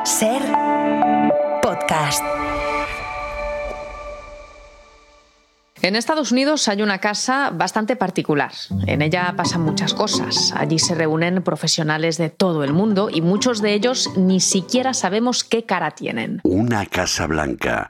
Ser podcast. En Estados Unidos hay una casa bastante particular. En ella pasan muchas cosas. Allí se reúnen profesionales de todo el mundo y muchos de ellos ni siquiera sabemos qué cara tienen. Una Casa Blanca.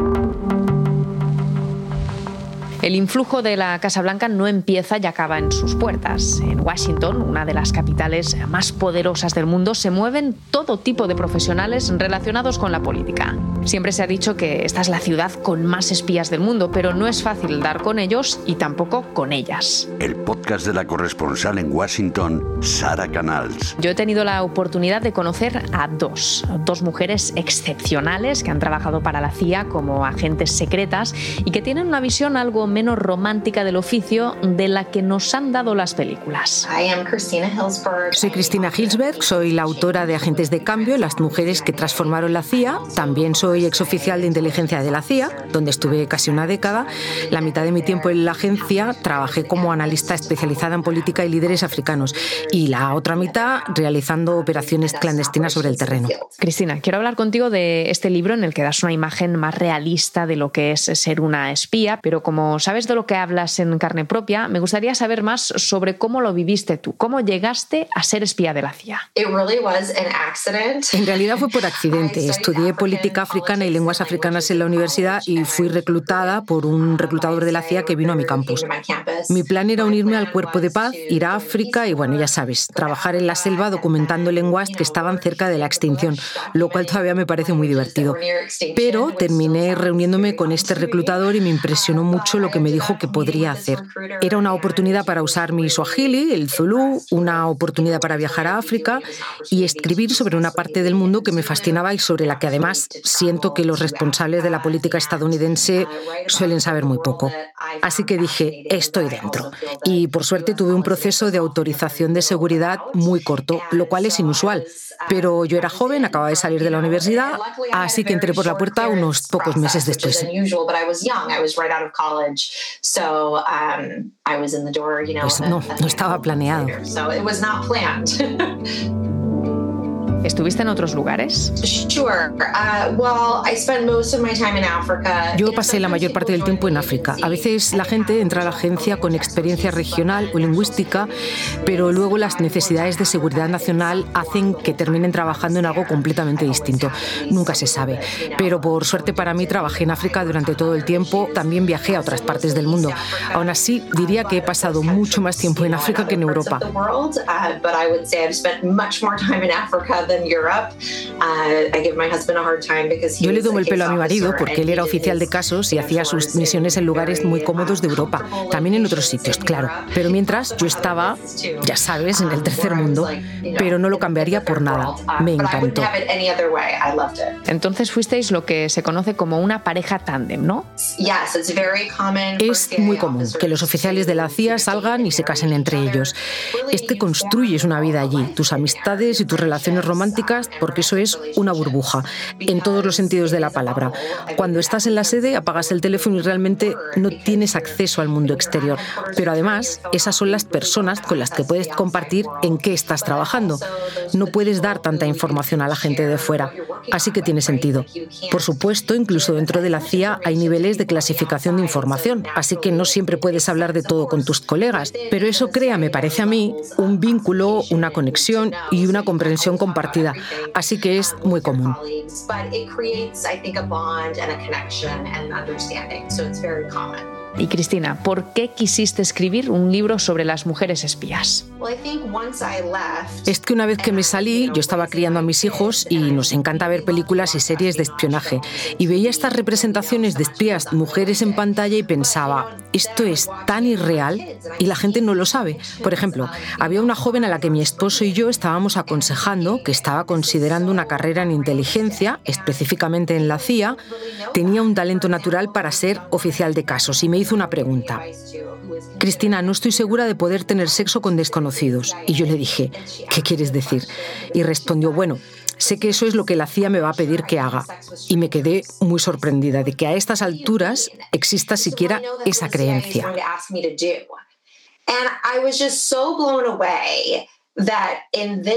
El influjo de la Casa Blanca no empieza y acaba en sus puertas. En Washington, una de las capitales más poderosas del mundo, se mueven todo tipo de profesionales relacionados con la política. Siempre se ha dicho que esta es la ciudad con más espías del mundo, pero no es fácil dar con ellos y tampoco con ellas. El podcast de la corresponsal en Washington, Sara Canals. Yo he tenido la oportunidad de conocer a dos mujeres excepcionales que han trabajado para la CIA como agentes secretas y que tienen una visión algo menos romántica del oficio de la que nos han dado las películas. Soy Cristina Hillsberg, soy la autora de Agentes de Cambio, las mujeres que transformaron la CIA. También soy exoficial de inteligencia de la CIA, donde estuve casi una década. La mitad de mi tiempo en la agencia trabajé como analista especializada en política y líderes africanos, y la otra mitad realizando operaciones clandestinas sobre el terreno. Cristina, quiero hablar contigo de este libro en el que das una imagen más realista de lo que es ser una espía, pero como sabes de lo que hablas en carne propia, me gustaría saber más sobre cómo lo viviste tú, cómo llegaste a ser espía de la CIA. En realidad fue por accidente. Estudié política africana y lenguas africanas en la universidad y fui reclutada por un reclutador de la CIA que vino a mi campus. Mi plan era unirme al Cuerpo de Paz, ir a África y, bueno, ya sabes, trabajar en la selva documentando lenguas que estaban cerca de la extinción, lo cual todavía me parece muy divertido. Pero terminé reuniéndome con este reclutador y me impresionó mucho lo que me dijo que podría hacer. Era una oportunidad para usar mi Swahili, el Zulu, una oportunidad para viajar a África y escribir sobre una parte del mundo que me fascinaba y sobre la que además siento que los responsables de la política estadounidense suelen saber muy poco. Así que dije, estoy dentro. Y por suerte tuve un proceso de autorización de seguridad muy corto, lo cual es inusual. Pero yo era joven, acababa de salir de la universidad, así que entré por la puerta unos pocos meses después. Pues no estaba planeado. ¿Estuviste en otros lugares? Yo pasé la mayor parte del tiempo en África. A veces la gente entra a la agencia con experiencia regional o lingüística, pero luego las necesidades de seguridad nacional hacen que terminen trabajando en algo completamente distinto. Nunca se sabe. Pero por suerte para mí trabajé en África durante todo el tiempo. También viajé a otras partes del mundo. Aún así, diría que he pasado mucho más tiempo en África que en Europa. Yo le tomo el pelo a mi marido porque él era oficial de casos y hacía sus misiones en lugares muy cómodos de Europa, también en otros sitios, claro. Pero mientras yo estaba, ya sabes, en el tercer mundo, pero no lo cambiaría por nada. Me encantó. Entonces fuisteis lo que se conoce como una pareja tándem, ¿no? Es muy común que los oficiales de la CIA salgan y se casen entre ellos. Es que construyes una vida allí, tus amistades y tus relaciones románticas, porque eso es una burbuja, en todos los sentidos de la palabra. Cuando estás en la sede, apagas el teléfono y realmente no tienes acceso al mundo exterior. Pero además, esas son las personas con las que puedes compartir en qué estás trabajando. No puedes dar tanta información a la gente de fuera, así que tiene sentido. Por supuesto, incluso dentro de la CIA hay niveles de clasificación de información, así que no siempre puedes hablar de todo con tus colegas, pero eso crea, me parece a mí, un vínculo, una conexión y una comprensión compartida. Así que es muy común. Y Cristina, ¿por qué quisiste escribir un libro sobre las mujeres espías? Es que una vez que me salí, yo estaba criando a mis hijos y nos encanta ver películas y series de espionaje. Y veía estas representaciones de espías, mujeres en pantalla y pensaba, esto es tan irreal y la gente no lo sabe. Por ejemplo, había una joven a la que mi esposo y yo estábamos aconsejando, que estaba considerando una carrera en inteligencia, específicamente en la CIA, tenía un talento natural para ser oficial de casos y me hizo una pregunta. Cristina, no estoy segura de poder tener sexo con desconocidos. Y yo le dije, ¿qué quieres decir? Y respondió, bueno, sé que eso es lo que la CIA me va a pedir que haga. Y me quedé muy sorprendida de que a estas alturas exista siquiera esa creencia. And I was just so blown away that in this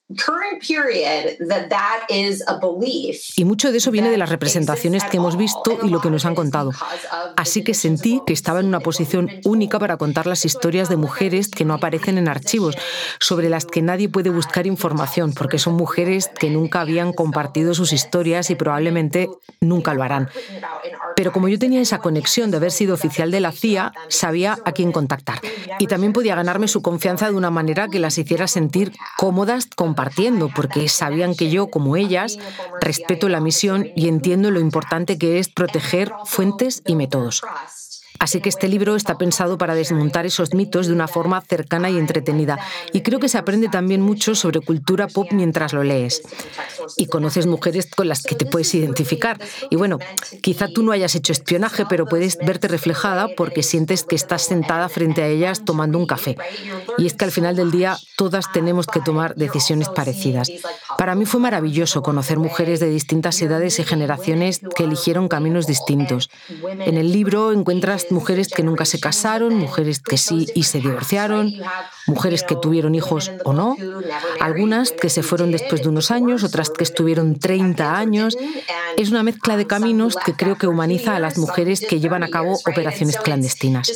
Y mucho de eso viene de las representaciones que hemos visto y lo que nos han contado. Así que sentí que estaba en una posición única para contar las historias de mujeres que no aparecen en archivos, sobre las que nadie puede buscar información, porque son mujeres que nunca habían compartido sus historias y probablemente nunca lo harán. Pero como yo tenía esa conexión de haber sido oficial de la CIA, sabía a quién contactar. Y también podía ganarme su confianza de una manera que las hiciera sentir cómodas compartiendo, porque sabían que yo, como ellas, respeto la misión y entiendo lo importante que es proteger fuentes y métodos. Así que este libro está pensado para desmontar esos mitos de una forma cercana y entretenida. Y creo que se aprende también mucho sobre cultura pop mientras lo lees. Y conoces mujeres con las que te puedes identificar. Y bueno, quizá tú no hayas hecho espionaje, pero puedes verte reflejada porque sientes que estás sentada frente a ellas tomando un café. Y es que al final del día todas tenemos que tomar decisiones parecidas. Para mí fue maravilloso conocer mujeres de distintas edades y generaciones que eligieron caminos distintos. En el libro encuentras mujeres que nunca se casaron, mujeres que sí y se divorciaron, mujeres que tuvieron hijos o no, algunas que se fueron después de unos años, otras que estuvieron 30 años. Es una mezcla de caminos que creo que humaniza a las mujeres que llevan a cabo operaciones clandestinas.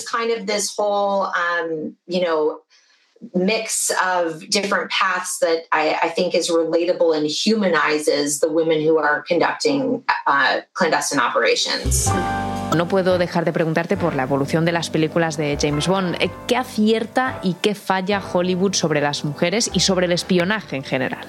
Mix of different paths that I think is relatable and humanizes the women who are conducting clandestine operations. No puedo dejar de preguntarte por la evolución de las películas de James Bond. ¿Qué acierta y qué falla Hollywood sobre las mujeres y sobre el espionaje en general?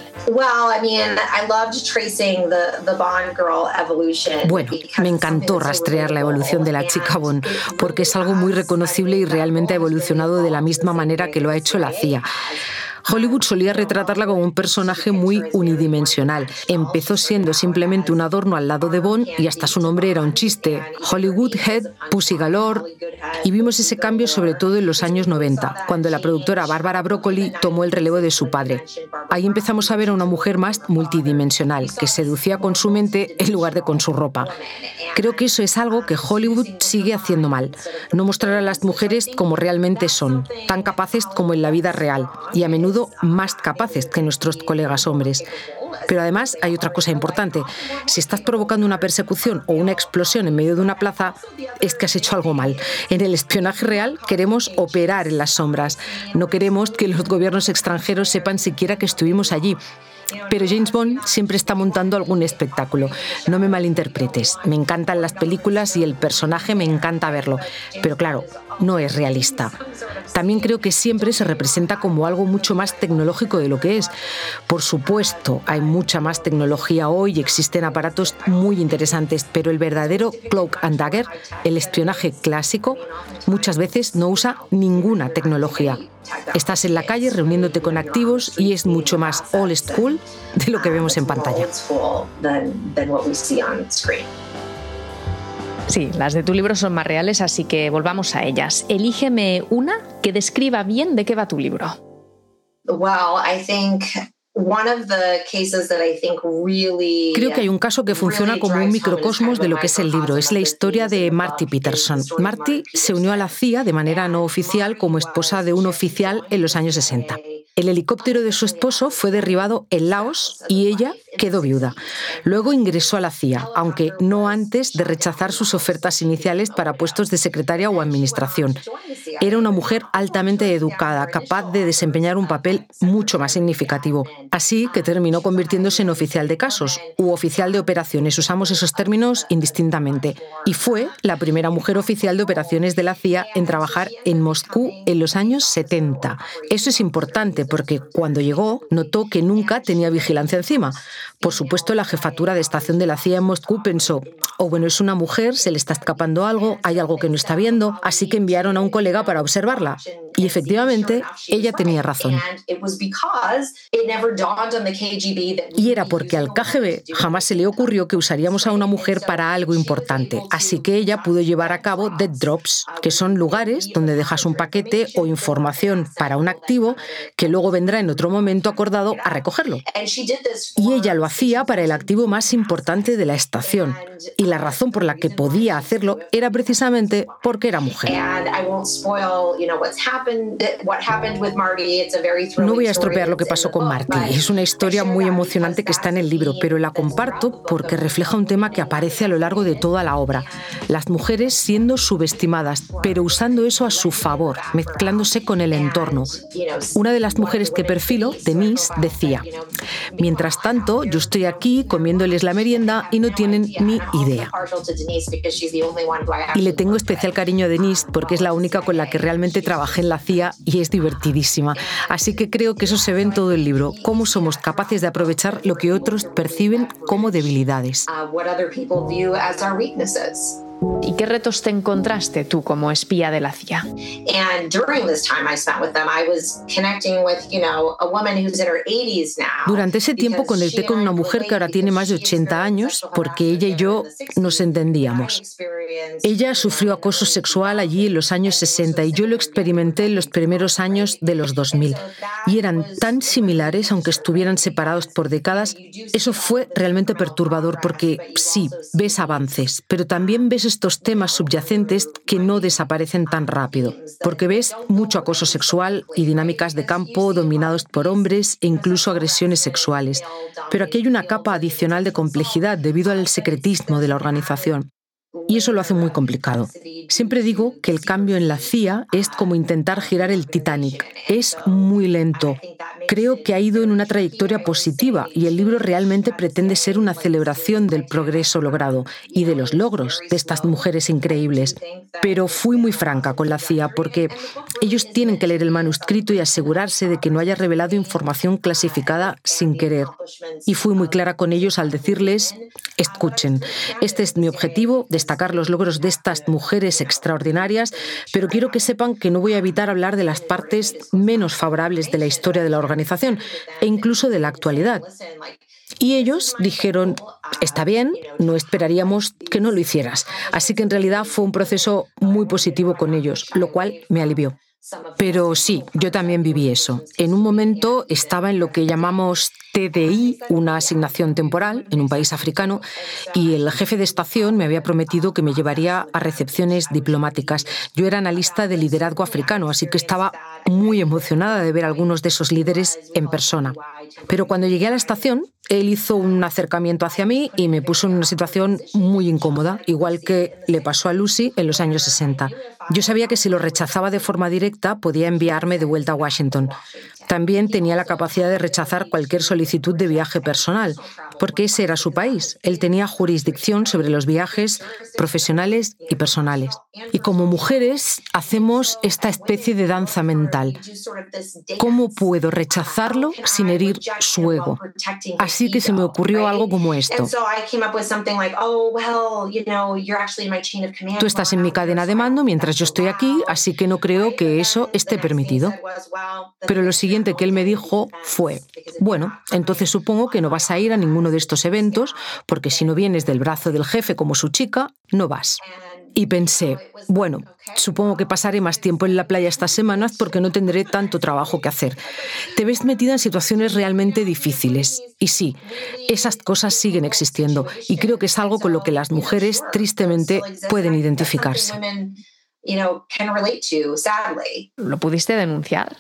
Bueno, me encantó rastrear la evolución de la chica Bond, porque es algo muy reconocible y realmente ha evolucionado de la misma manera que lo ha hecho la CIA. Hollywood solía retratarla como un personaje muy unidimensional. Empezó siendo simplemente un adorno al lado de Bond y hasta su nombre era un chiste. Hollywood Head, Pussy Galore. Y vimos ese cambio sobre todo en los años 90, cuando la productora Barbara Broccoli tomó el relevo de su padre. Ahí empezamos a ver a una mujer más multidimensional, que seducía con su mente en lugar de con su ropa. Creo que eso es algo que Hollywood sigue haciendo mal. No mostrar a las mujeres como realmente son, tan capaces como en la vida real, y a menudo más capaces que nuestros colegas hombres. Pero además hay otra cosa importante. Si estás provocando una persecución o una explosión en medio de una plaza, es que has hecho algo mal. En el espionaje real queremos operar en las sombras. No queremos que los gobiernos extranjeros sepan siquiera que estuvimos allí. Pero James Bond siempre está montando algún espectáculo. No me malinterpretes. Me encantan las películas y el personaje me encanta verlo. Pero claro, no es realista. También creo que siempre se representa como algo mucho más tecnológico de lo que es. Por supuesto, hay mucha más tecnología hoy y existen aparatos muy interesantes, pero el verdadero cloak and dagger, el espionaje clásico, muchas veces no usa ninguna tecnología. Estás en la calle reuniéndote con activos y es mucho más old school de lo que vemos en pantalla. Sí, las de tu libro son más reales, así que volvamos a ellas. Elígeme una que describa bien de qué va tu libro. Creo que hay un caso que funciona como un microcosmos de lo que es el libro. Es la historia de Marty Peterson. Marty se unió a la CIA de manera no oficial como esposa de un oficial en los años 60. El helicóptero de su esposo fue derribado en Laos y ella quedó viuda. Luego ingresó a la CIA, aunque no antes de rechazar sus ofertas iniciales para puestos de secretaria o administración. Era una mujer altamente educada, capaz de desempeñar un papel mucho más significativo. Así que terminó convirtiéndose en oficial de casos u oficial de operaciones. Usamos esos términos indistintamente. Y fue la primera mujer oficial de operaciones de la CIA en trabajar en Moscú en los años 70. Eso es importante porque cuando llegó notó que nunca tenía vigilancia encima. Por supuesto, la jefatura de estación de la CIA en Moscú pensó, bueno, es una mujer, se le está escapando algo, hay algo que no está viendo, así que enviaron a un colega para observarla. Y efectivamente, ella tenía razón. Y era porque al KGB jamás se le ocurrió que usaríamos a una mujer para algo importante. Así que ella pudo llevar a cabo dead drops, que son lugares donde dejas un paquete o información para un activo que luego vendrá en otro momento acordado a recogerlo. Y ella lo hacía para el activo más importante de la estación. Y la razón por la que podía hacerlo era precisamente porque era mujer. No voy a estropear lo que pasó con Marty. Es una historia muy emocionante que está en el libro, pero la comparto porque refleja un tema que aparece a lo largo de toda la obra. Las mujeres siendo subestimadas, pero usando eso a su favor, mezclándose con el entorno. Una de las mujeres que perfilo, Denise, decía: mientras tanto, yo estoy aquí comiéndoles la merienda y no tienen ni idea. Y le tengo especial cariño a Denise porque es la única con la que realmente trabajé en la CIA y es divertidísima. Así que creo que eso se ve en todo el libro, cómo somos capaces de aprovechar lo que otros perciben como debilidades. ¿Y qué retos te encontraste tú como espía de la CIA? Durante ese tiempo conecté con una mujer que ahora tiene más de 80 años porque ella y yo nos entendíamos. Ella sufrió acoso sexual allí en los años 60 y yo lo experimenté en los primeros años de los 2000. Y eran tan similares, aunque estuvieran separados por décadas. Eso fue realmente perturbador porque sí, ves avances, pero también ves estos temas subyacentes que no desaparecen tan rápido, porque ves mucho acoso sexual y dinámicas de campo dominados por hombres e incluso agresiones sexuales. Pero aquí hay una capa adicional de complejidad debido al secretismo de la organización. Y eso lo hace muy complicado. Siempre digo que el cambio en la CIA es como intentar girar el Titanic. Es muy lento. Creo que ha ido en una trayectoria positiva y el libro realmente pretende ser una celebración del progreso logrado y de los logros de estas mujeres increíbles. Pero fui muy franca con la CIA porque ellos tienen que leer el manuscrito y asegurarse de que no haya revelado información clasificada sin querer. Y fui muy clara con ellos al decirles: escuchen, este es mi objetivo, destacar los logros de estas mujeres extraordinarias, pero quiero que sepan que no voy a evitar hablar de las partes menos favorables de la historia de la organización e incluso de la actualidad. Y ellos dijeron: está bien, no esperaríamos que no lo hicieras. Así que en realidad fue un proceso muy positivo con ellos, lo cual me alivió. Pero sí, yo también viví eso. En un momento estaba en lo que llamamos TDI, una asignación temporal, en un país africano, y el jefe de estación me había prometido que me llevaría a recepciones diplomáticas. Yo era analista de liderazgo africano, así que estaba muy emocionada de ver a algunos de esos líderes en persona. Pero cuando llegué a la estación, él hizo un acercamiento hacia mí y me puso en una situación muy incómoda, igual que le pasó a Lucy en los años 60. Yo sabía que si lo rechazaba de forma directa, podía enviarme de vuelta a Washington. También tenía la capacidad de rechazar cualquier solicitud de viaje personal, porque ese era su país. Él tenía jurisdicción sobre los viajes profesionales y personales. Y como mujeres hacemos esta especie de danza mental. ¿Cómo puedo rechazarlo sin herir su ego? Así que se me ocurrió algo como esto. Tú estás en mi cadena de mando mientras yo estoy aquí, así que no creo que eso esté permitido. Pero lo siguiente que él me dijo fue: bueno, entonces supongo que no vas a ir a ninguno de estos eventos, porque si no vienes del brazo del jefe como su chica, no vas. Y pensé: bueno, supongo que pasaré más tiempo en la playa estas semanas porque no tendré tanto trabajo que hacer. Te ves metida en situaciones realmente difíciles. Y sí, esas cosas siguen existiendo. Y creo que es algo con lo que las mujeres, tristemente, pueden identificarse. ¿Lo pudiste denunciar?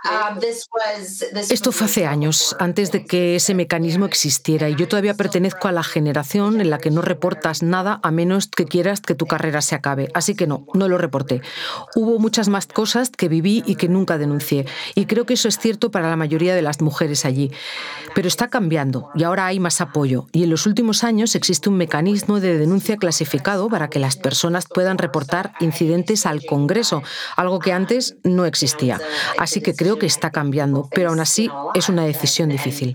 Esto fue hace años, antes de que ese mecanismo existiera, y yo todavía pertenezco a la generación en la que no reportas nada a menos que quieras que tu carrera se acabe. Así que no lo reporté. Hubo muchas más cosas que viví y que nunca denuncié, y creo que eso es cierto para la mayoría de las mujeres allí. Pero está cambiando y ahora hay más apoyo, y en los últimos años existe un mecanismo de denuncia clasificado para que las personas puedan reportar incidentes al Congreso, algo que antes no existía. Así que creo que está cambiando, pero aún así es una decisión difícil.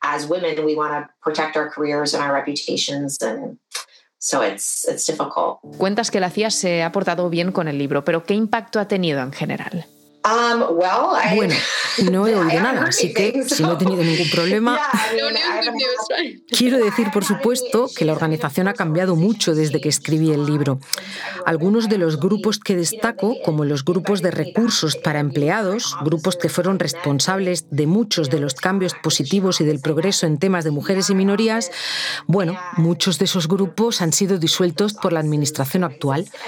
Cuentas que la CIA se ha portado bien con el libro, pero ¿qué impacto ha tenido en general? Bueno, no he oído nada, así que si no he tenido ningún problema... Quiero decir, por supuesto, que la organización ha cambiado mucho desde que escribí el libro. Algunos de los grupos que destaco, como los grupos de recursos para empleados, grupos que fueron responsables de muchos de los cambios positivos y del progreso en temas de mujeres y minorías, bueno, muchos de esos grupos han sido disueltos por la administración actual.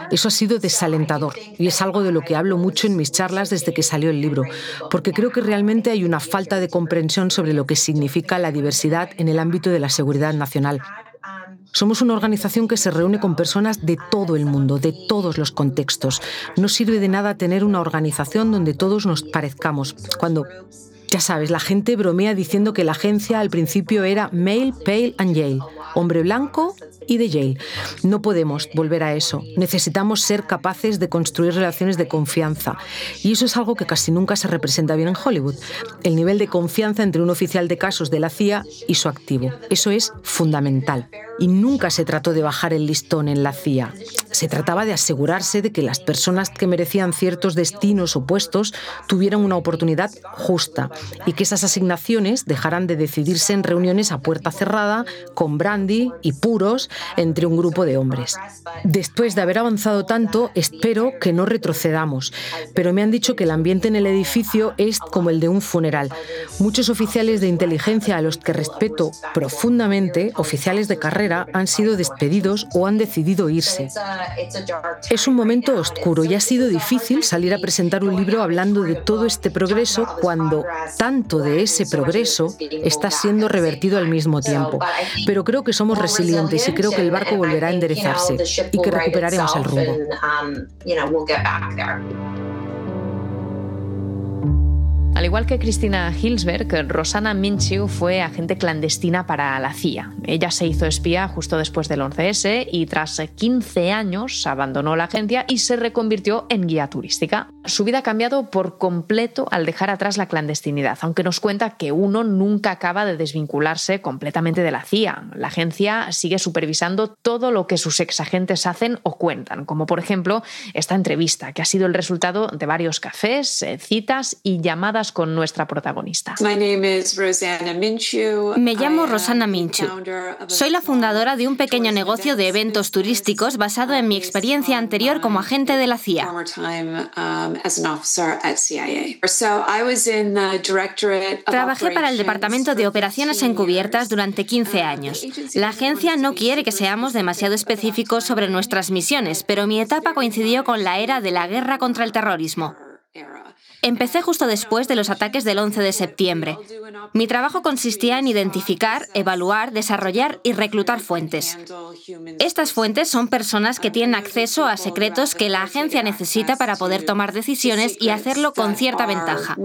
Eso ha sido desalentador y es algo de lo que hablo mucho en mis charlas desde que salió el libro, porque creo que realmente hay una falta de comprensión sobre lo que significa la diversidad en el ámbito de la seguridad nacional. Somos una organización que se reúne con personas de todo el mundo, de todos los contextos. No sirve de nada tener una organización donde todos nos parezcamos. Cuando, ya sabes, la gente bromea diciendo que la agencia al principio era Male, Pale and Yale, hombre blanco y de Yale. No podemos volver a eso. Necesitamos ser capaces de construir relaciones de confianza. Y eso es algo que casi nunca se representa bien en Hollywood. El nivel de confianza entre un oficial de casos de la CIA y su activo. Eso es fundamental. Y nunca se trató de bajar el listón en la CIA. Se trataba de asegurarse de que las personas que merecían ciertos destinos o puestos tuvieran una oportunidad justa y que esas asignaciones dejaran de decidirse en reuniones a puerta cerrada, con brandy y puros, entre un grupo de hombres. Después de haber avanzado tanto, espero que no retrocedamos, pero me han dicho que el ambiente en el edificio es como el de un funeral. Muchos oficiales de inteligencia a los que respeto profundamente, oficiales de carrera, han sido despedidos o han decidido irse. Es un momento oscuro y ha sido difícil salir a presentar un libro hablando de todo este progreso cuando tanto de ese progreso está siendo revertido al mismo tiempo. Pero creo que somos resilientes y creo que el barco volverá a enderezarse y que recuperaremos el rumbo. Al igual que Christina Hillsberg, Rosanna Minchew fue agente clandestina para la CIA. Ella se hizo espía justo después del 11S y tras 15 años abandonó la agencia y se reconvirtió en guía turística. Su vida ha cambiado por completo al dejar atrás la clandestinidad, aunque nos cuenta que uno nunca acaba de desvincularse completamente de la CIA. La agencia sigue supervisando todo lo que sus exagentes hacen o cuentan, como por ejemplo esta entrevista, que ha sido el resultado de varios cafés, citas y llamadas con nuestra protagonista. Me llamo Rosanna Minchew. Soy la fundadora de un pequeño negocio de eventos turísticos basado en mi experiencia anterior como agente de la CIA. Trabajé para el Departamento de Operaciones Encubiertas durante 15 años. La agencia no quiere que seamos demasiado específicos sobre nuestras misiones, pero mi etapa coincidió con la era de la guerra contra el terrorismo. Empecé justo después de los ataques del 11 de septiembre. Mi trabajo consistía en identificar, evaluar, desarrollar y reclutar fuentes. Estas fuentes son personas que tienen acceso a secretos que la agencia necesita para poder tomar decisiones y hacerlo con cierta ventaja.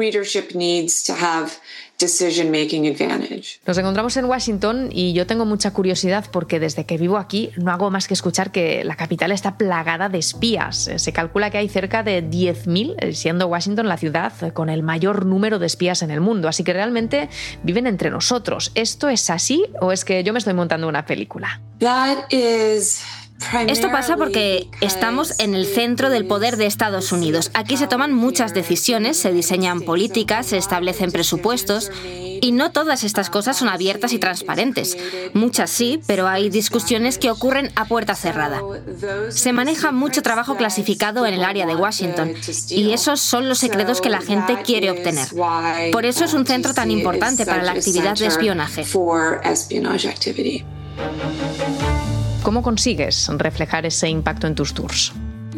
Nos encontramos en Washington y yo tengo mucha curiosidad porque desde que vivo aquí no hago más que escuchar que la capital está plagada de espías. Se calcula que hay cerca de 10.000, siendo Washington la ciudad con el mayor número de espías en el mundo. Así que realmente viven entre nosotros. ¿Esto es así o es que yo me estoy montando una película? Esto pasa porque estamos en el centro del poder de Estados Unidos. Aquí se toman muchas decisiones, se diseñan políticas, se establecen presupuestos y no todas estas cosas son abiertas y transparentes. Muchas sí, pero hay discusiones que ocurren a puerta cerrada. Se maneja mucho trabajo clasificado en el área de Washington y esos son los secretos que la gente quiere obtener. Por eso es un centro tan importante para la actividad de espionaje. ¿Cómo consigues reflejar ese impacto en tus tours?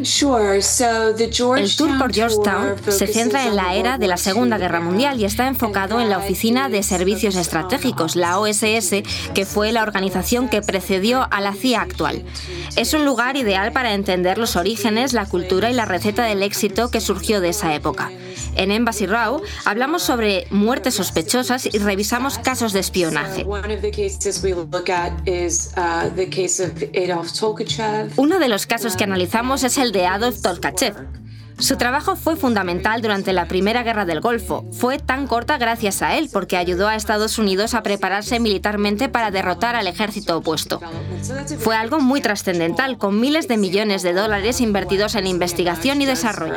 El tour por Georgetown se centra en la era de la Segunda Guerra Mundial y está enfocado en la Oficina de Servicios Estratégicos, la OSS, que fue la organización que precedió a la CIA actual. Es un lugar ideal para entender los orígenes, la cultura y la receta del éxito que surgió de esa época. En Embassy Row hablamos sobre muertes sospechosas y revisamos casos de espionaje. Uno de los casos que analizamos es el de Adolf Tolkachev. Su trabajo fue fundamental durante la Primera Guerra del Golfo. Fue tan corta gracias a él porque ayudó a Estados Unidos a prepararse militarmente para derrotar al ejército opuesto. Fue algo muy trascendental, con miles de millones de dólares invertidos en investigación y desarrollo.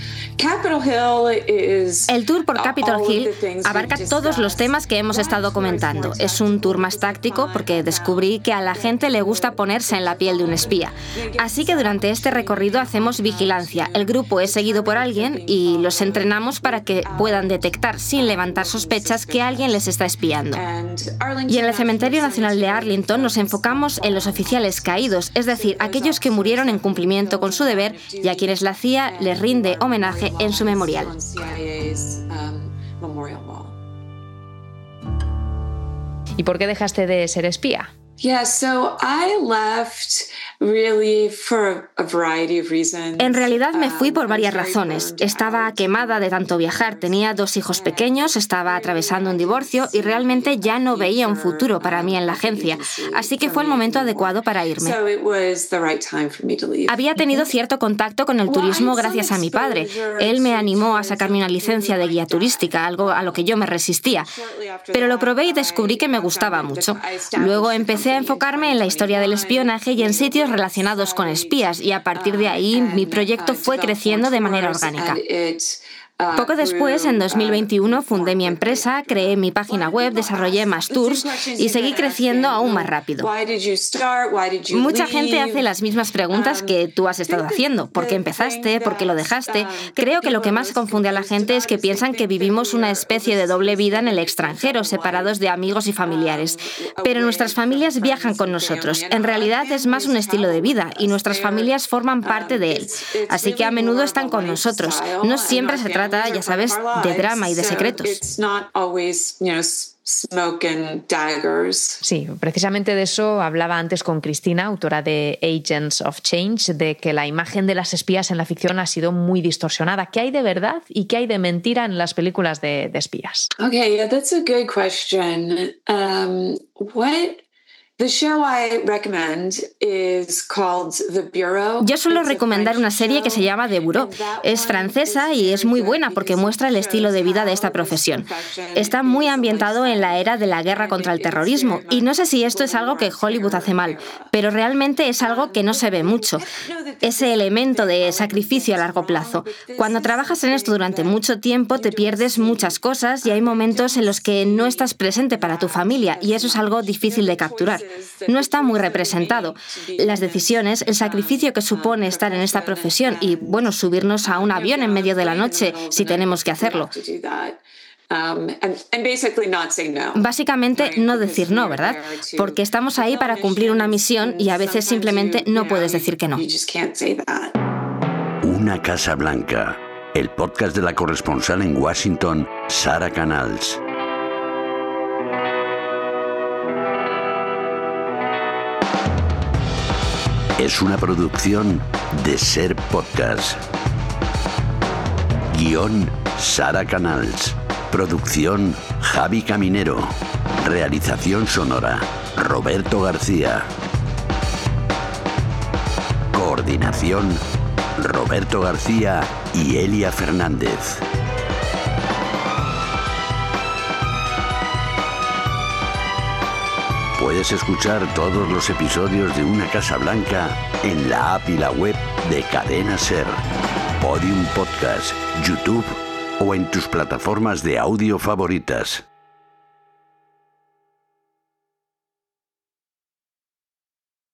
El tour por Capitol Hill abarca todos los temas que hemos estado comentando. Es un tour más táctico porque descubrí que a la gente le gusta ponerse en la piel de un espía. Así que durante este recorrido hacemos vigilancia. El grupo es es seguido por alguien y los entrenamos para que puedan detectar sin levantar sospechas que alguien les está espiando. Y en el Cementerio Nacional de Arlington nos enfocamos en los oficiales caídos, es decir, aquellos que murieron en cumplimiento con su deber y a quienes la CIA les rinde homenaje en su memorial. ¿Y por qué dejaste de ser espía? En realidad me fui por varias razones. Estaba quemada de tanto viajar, tenía 2 hijos pequeños, estaba atravesando un divorcio y realmente ya no veía un futuro para mí en la agencia, así que fue el momento adecuado para irme. Había tenido cierto contacto con el turismo gracias a mi padre. Él me animó a sacarme una licencia de guía turística, algo a lo que yo me resistía. Pero lo probé y descubrí que me gustaba mucho. Luego empecé a enfocarme en la historia del espionaje y en sitios relacionados con espías, y a partir de ahí mi proyecto fue creciendo de manera orgánica. Poco después, en 2021, fundé mi empresa, creé mi página web, desarrollé más tours y seguí creciendo aún más rápido. Mucha gente hace las mismas preguntas que tú has estado haciendo. ¿Por qué empezaste? ¿Por qué lo dejaste? Creo que lo que más confunde a la gente es que piensan que vivimos una especie de doble vida en el extranjero, separados de amigos y familiares. Pero nuestras familias viajan con nosotros. En realidad es más un estilo de vida y nuestras familias forman parte de él. Así que a menudo están con nosotros. No siempre se trata, ya sabes, de drama y de secretos. Sí, precisamente de eso hablaba antes con Cristina, autora de Agents of Change, de que la imagen de las espías en la ficción ha sido muy distorsionada. ¿Qué hay de verdad y qué hay de mentira en las películas de espías? Okay, that's a good question. Yo suelo recomendar una serie que se llama The Bureau. Es francesa y es muy buena porque muestra el estilo de vida de esta profesión. Está muy ambientado en la era de la guerra contra el terrorismo, y no sé si esto es algo que Hollywood hace mal, pero realmente es algo que no se ve mucho. Ese elemento de sacrificio a largo plazo. Cuando trabajas en esto durante mucho tiempo te pierdes muchas cosas y hay momentos en los que no estás presente para tu familia, y eso es algo difícil de capturar. No está muy representado. Las decisiones, el sacrificio que supone estar en esta profesión y, bueno, subirnos a un avión en medio de la noche si tenemos que hacerlo. Básicamente no decir no, ¿verdad? Porque estamos ahí para cumplir una misión y a veces simplemente no puedes decir que no. Una Casa Blanca, el podcast de la corresponsal en Washington, Sara Canals. Es una producción de Ser Podcast. Guión, Sara Canals. Producción, Javi Caminero. Realización sonora, Roberto García. Coordinación, Roberto García y Elia Fernández. Puedes escuchar todos los episodios de Una Casa Blanca en la app y la web de Cadena Ser, Podium Podcast, YouTube o en tus plataformas de audio favoritas.